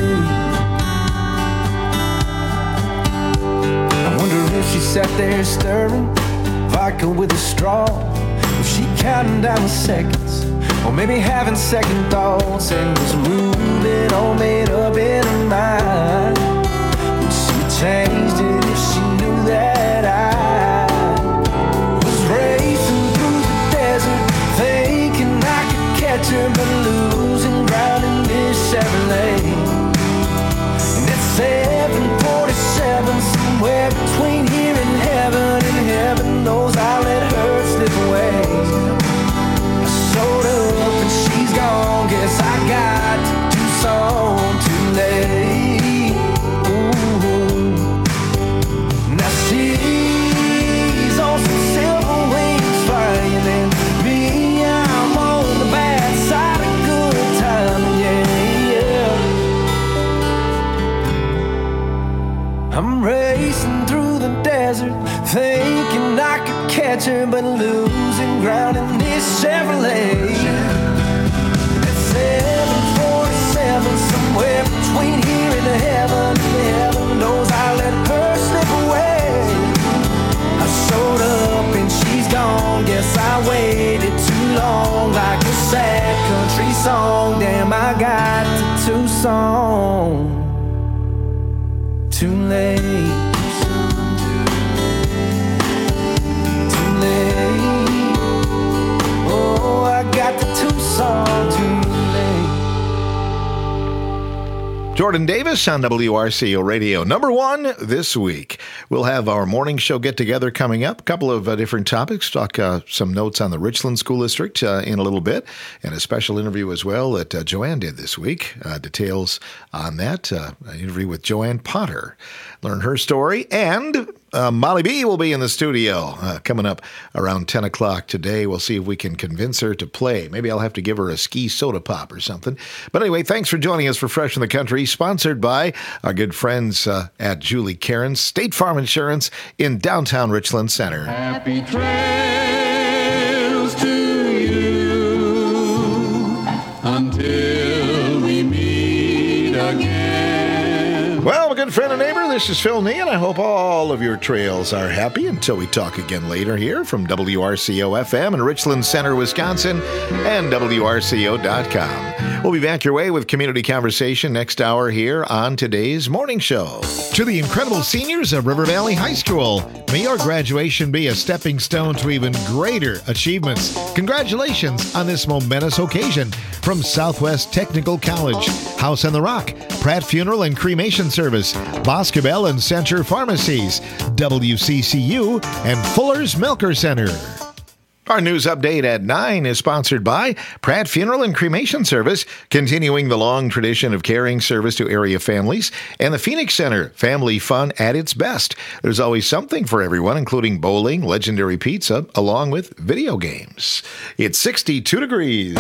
I wonder if she sat there stirring vodka with a straw, if she counting down the seconds, or maybe having second thoughts, and was moving all made up in her mind. Would she have changed it if she knew that I was racing through the desert, thinking I could catch her, but losing ground in this Chevrolet. And it's seven forty-seven, somewhere between here and heaven, and heaven knows I let her slip away. Showed up and she's gone, guess I got to Tucson too late. Ooh. Now she's on some silver wings flying, and me, I'm on the bad side of good time, yeah, yeah. I'm racing through the desert, thinking I could catch her, but losing ground in this Chevrolet. At seven forty-seven, somewhere between here and heaven, and heaven knows I let her slip away. I showed up and she's gone, guess I waited too long, like a sad country song. Damn, I got to Tucson too late. Oh, I got the Tucson too late. Jordan Davis on W R C O Radio. Number one this week. We'll have our morning show get-together coming up. A couple of uh, different topics. Talk uh, some notes on the Richland School District uh, in a little bit. And a special interview as well that uh, Joanne did this week. Uh, details on that. Uh, an interview with Joanne Potter. Learn her story. And uh, Molly B will be in the studio uh, coming up around ten o'clock today. We'll see if we can convince her to play. Maybe I'll have to give her a ski soda pop or something. But anyway, thanks for joining us for Fresh in the Country, sponsored by our good friends uh, at Julie Cairns, State Farm Insurance in downtown Richland Center. Happy trails to you until we meet again. Well, good good friend and neighbor. This is Phil Nee, and I hope all of your trails are happy until we talk again later here from W R C O F M in Richland Center, Wisconsin, and W R C O dot com. We'll be back your way with Community Conversation next hour here on today's morning show. To the incredible seniors of River Valley High School, may your graduation be a stepping stone to even greater achievements. Congratulations on this momentous occasion from Southwest Technical College, House on the Rock, Pratt Funeral and Cremation Service, Boscobel and Center Pharmacies, W C C U, and Fuller's Milker Center. Our news update at nine is sponsored by Pratt Funeral and Cremation Service, continuing the long tradition of caring service to area families, and the Phoenix Center, family fun at its best. There's always something for everyone, including bowling, legendary pizza, along with video games. It's sixty-two degrees.